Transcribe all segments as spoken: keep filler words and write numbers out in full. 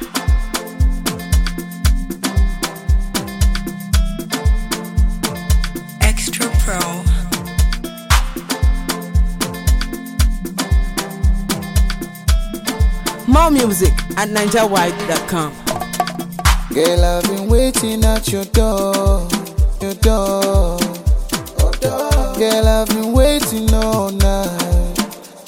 Extra Pro. More music at ninja wide dot com. Girl, I've been waiting at your door, your door. Girl, I've been waiting all night.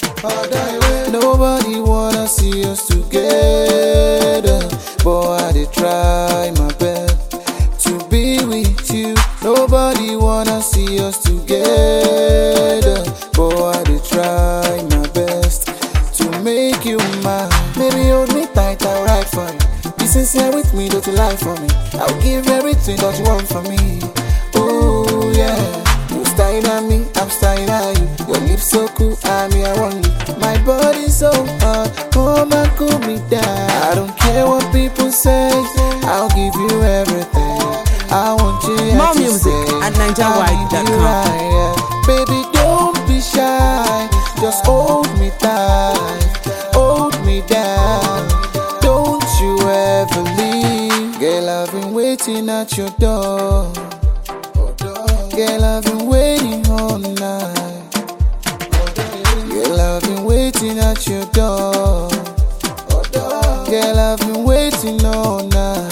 Nobody wanna see us together, but I did try my best to be with you. Nobody wanna see us together, but I did try my best to make you mine. Maybe hold me tight, I'll ride for you. Be sincere with me, don't you lie for me. I'll give everything that you want from me. Oh yeah, you style at me, I'm style at you. Your lips so cool, I mean I want you. My body's so hot, come and cool me down. I don't care what people say, I'll give you everything. I want you here More to music stay. at ninja wide dot com. I need you right, yeah. Baby, don't be shy, just hold me tight, hold me down. Don't you ever leave. Girl, I've been waiting at your door. Girl, I've been waiting all night. Girl, I've been waiting at your door. Girl, I've been waiting all night.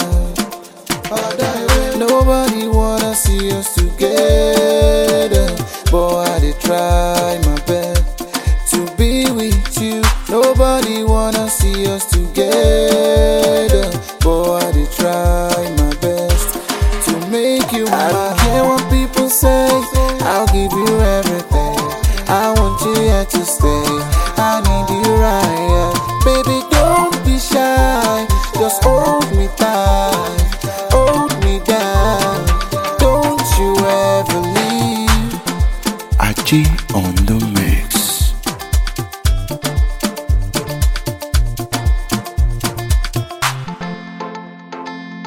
Nobody wanna see us together, but I did try my best to be with you. Nobody wanna see us together, but I did try my best to make you mine. I don't care what people say, I'll give you everything. I want you here to stay. I need you right here. Baby, don't be shy, just hold me tight, hold me down. Don't you ever leave. Aji on the mix.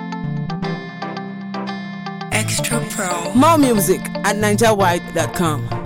Extra Pro. More music at ninja wide dot com.